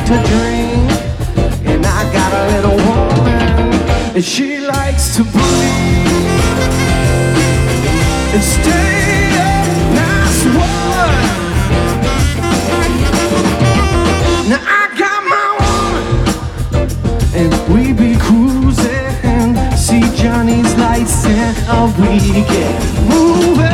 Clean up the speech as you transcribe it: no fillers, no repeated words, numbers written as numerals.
to drink, and I got a little woman, and she likes to breathe and stay a nice woman. Now I got my woman, and we be cruising, see Johnny's lights, and we get moving.